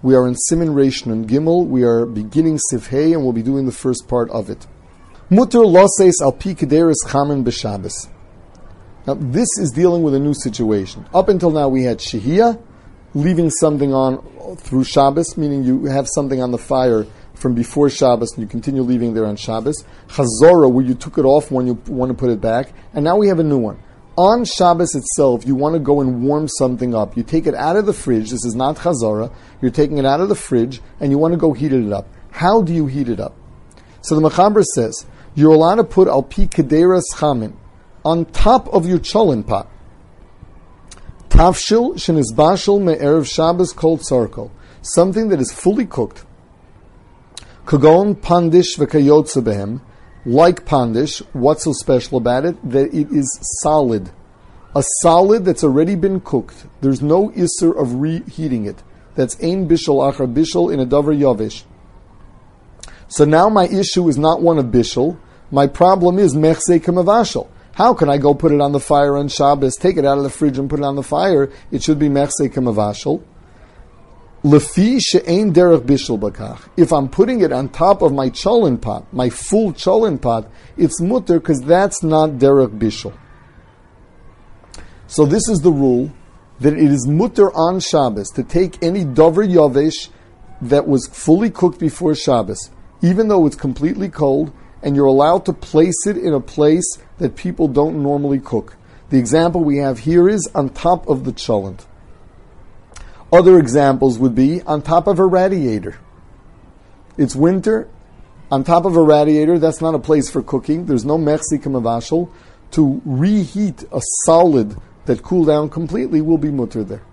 We are in Siman Reish Nun Gimel. We are beginning Sif Hey, and we'll be doing the first part of it. Mutter loseis al pi kederis chamen b'Shabbos. Now, this is dealing with a new situation. Up until now, we had shehiyah, leaving something on through Shabbos, meaning you have something on the fire from before Shabbos and you continue leaving there on Shabbos. Chazorah, where you took it off when you want to put it back. And now we have a new one. On Shabbos itself, you want to go and warm something up. You take it out of the fridge. This is not chazorah. You're taking it out of the fridge and you want to go heat it up. How do you heat it up? So the Mechaber says, you're allowed to put al pi kederas chamin on top of your cholent pot. Tafshil shenizbashil me'erev Shabbos kol tzarko. Something that is fully cooked. Kagon pandish v'kayotze behem. Like pandish, what's so special about it? That it is solid. A solid that's already been cooked. There's no isser of reheating it. That's ein bishul achar bishul in a davar yavish. So now my issue is not one of bishul. My problem is mechse kamavashal. How can I go put it on the fire on Shabbos, take it out of the fridge and put it on the fire? It should be mechse kamavashal. Lefi she'ein derech bishul bakach. If I'm putting it on top of my cholent pot, my full cholent pot, it's mutter because that's not derech bishul. So this is the rule that it is mutter on Shabbos to take any davar yavesh that was fully cooked before Shabbos, even though it's completely cold, and you're allowed to place it in a place that people don't normally cook. The example we have here is on top of the cholent. Other examples would be on top of a radiator. It's winter, on top of a radiator, that's not a place for cooking. There's no mechsi kamavashal. To reheat a solid that cooled down completely will be mutter there.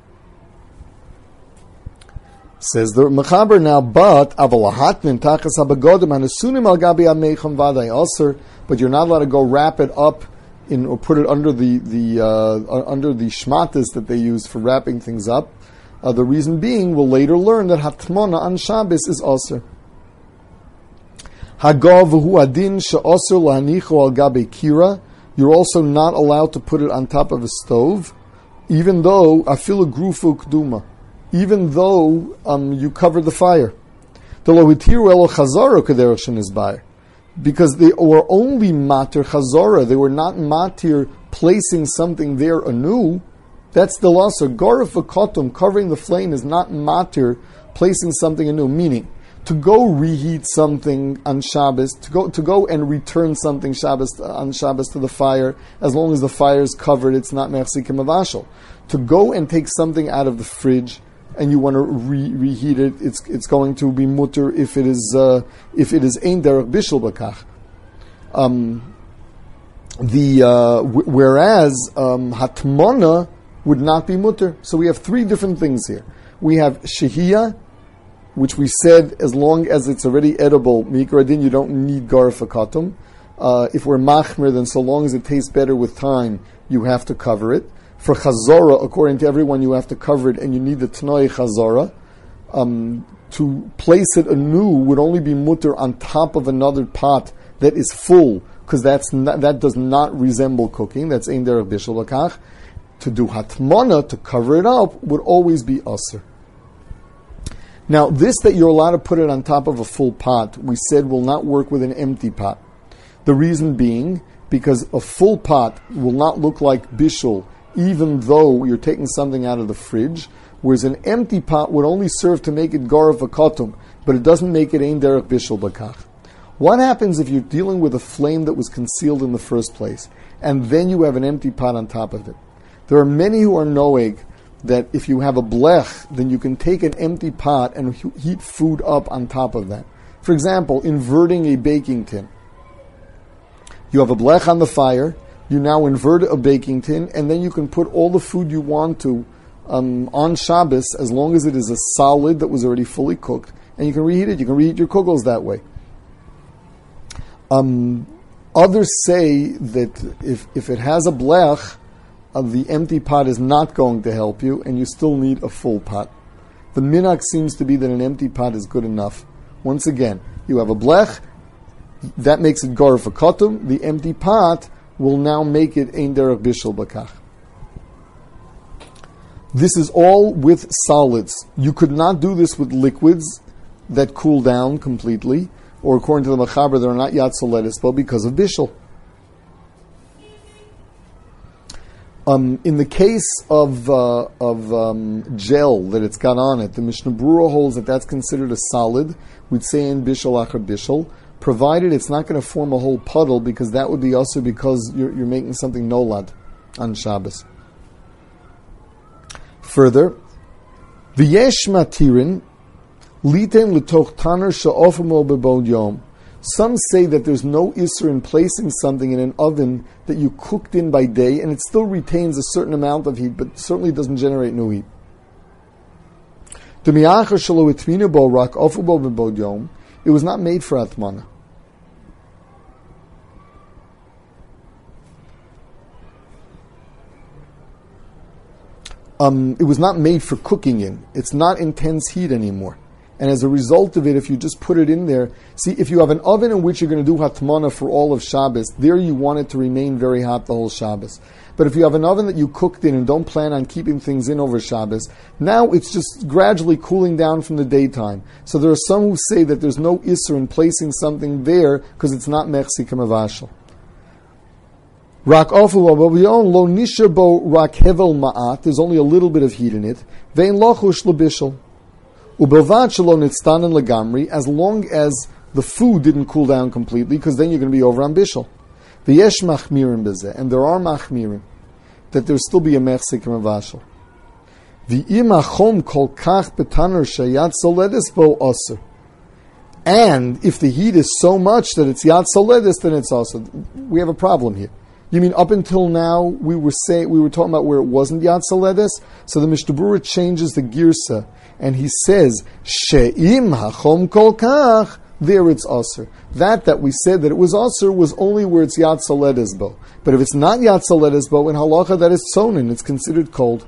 Says the Mechaber now, but avalahatnin tachas habagodim hanasunim al gabi ameicham vaday aser, but you're not allowed to go wrap it up in or put it under the under the shmatas that they use for wrapping things up. The reason being, we'll later learn that hatmona on Shabbos is aser. Hagav v'hu adin she'aser lahanicho al gabi kira. You're also not allowed to put it on top of a stove, even though afilu grufu kduma, even though you covered the fire. Because they were only matir chazara, they were not matir placing something there anew. That's the loss of garif v'kotum, covering the flame is not matir placing something anew. Meaning, to go reheat something on Shabbos, to go and return something on Shabbos to the fire, as long as the fire is covered, it's not mechsi kamavashal. To go and take something out of the fridge and you want to reheat it, it's going to be mutter if it is ein derech bishul bakach. Whereas hatmona would not be mutter. So we have three different things here. We have shehiyah, which we said as long as it's already edible, mikra din, you don't need garif akatum. If we're machmir, then so long as it tastes better with time, you have to cover it. For chazorah, according to everyone, you have to cover it, and you need the tnoi chazorah. To place it anew would only be mutter on top of another pot that is full, because that does not resemble cooking. That's ein derech bishul lakach. To do hatmana, to cover it up, would always be aser. Now, this that you're allowed to put it on top of a full pot, we said will not work with an empty pot. The reason being, because a full pot will not look like bishul, even though you're taking something out of the fridge, whereas an empty pot would only serve to make it garif v'kotum, but it doesn't make it ein derech bishul bakach. What happens if you're dealing with a flame that was concealed in the first place, and then you have an empty pot on top of it? There are many who are noeg that if you have a blech, then you can take an empty pot and heat food up on top of that. For example, inverting a baking tin. You have a blech on the fire, you now invert a baking tin, and then you can put all the food you want to on Shabbos, as long as it is a solid that was already fully cooked, and you can reheat it. You can reheat your kugels that way. Others say that if it has a blech, the empty pot is not going to help you, and you still need a full pot. The minhag seems to be that an empty pot is good enough. Once again, you have a blech, that makes it garif v'kotum. The empty pot will now make it ein derech bishul bakach. This is all with solids. You could not do this with liquids that cool down completely, or according to the Machaber, they're not Yad Soledisbo because of Bishul. In the case of gel that it's got on it, the Mishnah Berurah holds that that's considered a solid. We'd say in Bishul Achar Bishul, provided it's not going to form a whole puddle, because that would be also because you're making something nolad on Shabbos. Further, v'yesh matirin liten l'toch taner she'ofamo bebod yom. Some say that there's no isser in placing something in an oven that you cooked in by day, and it still retains a certain amount of heat, but certainly doesn't generate new heat. It was not made for atmana. It was not made for cooking in. It's not intense heat anymore. And as a result of it, if you just put it in there, see, if you have an oven in which you're going to do hatmana for all of Shabbos, there you want it to remain very hot the whole Shabbos. But if you have an oven that you cooked in and don't plan on keeping things in over Shabbos, now it's just gradually cooling down from the daytime. So there are some who say that there's no isser in placing something there because it's not mechsi kamavashal. Rak ofu lo nisherbo rak hevel ma'at. There's only a little bit of heat in it. Vein lochush lebishel. Ubelvad shalom nitztanen legamri, as long as the food didn't cool down completely, because then you're going to be over on bishul. V'yesh machmirim bezeh, and there are machmirim, that there still be a mechsik mavashal. V'im achom kol kach betaner shayat soledis bo aser. And if the heat is so much that it's yad soledis, then it's also. We have a problem here. You mean up until now we were talking about where it wasn't yad soledis? So the Mishnah Berurah changes the girsa, and he says she'im hachom kol kach. There it's aser. That we said that it was aser was only where it's yad soledis bo. But if it's not yad soledis bo in halacha, that is tzonin. It's considered cold.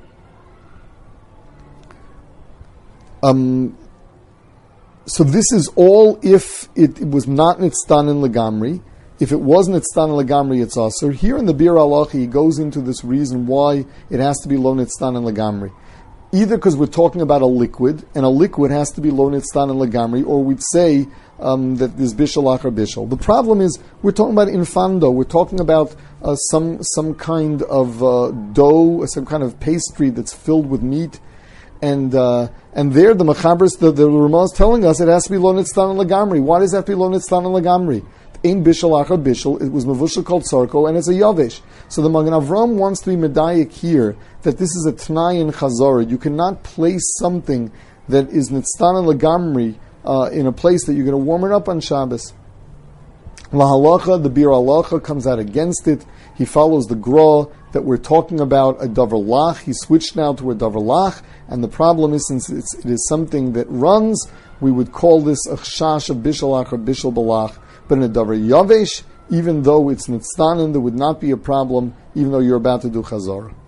So this is all if it was not nitztanen legamri. If it wasn't nitztanen legamri, it's aser. Here in the Bir Halacha, he goes into this reason why it has to be lo nitztanen legamri. Either because we're talking about a liquid, and a liquid has to be lo nitztanen legamri, or we'd say that there's bishul achar bishul. The problem is we're talking about infando. We're talking about some kind of dough, some kind of pastry that's filled with meat. And there, the Machabers, the Ramah is telling us it has to be lo nitztanen legamri. Why does that have to be lo nitztanen legamri? In bishul achar bishul, it was mavushal called tzarko, and it's a yavish. So the Magen Avram wants to be medayik here that this is a t'nai in chazorah. You cannot place something that is nitztanen legamri in a place that you're going to warm it up on Shabbos. La halacha, the Bir Halacha comes out against it. He follows the gra that we're talking about a davar lach. He switched now to a davar lach, and the problem is, since it is something that runs, we would call this a chash of bishul achar bishul balach. But in a davar yavesh, even though it's nitztanen, there would not be a problem, even though you're about to do chazorah.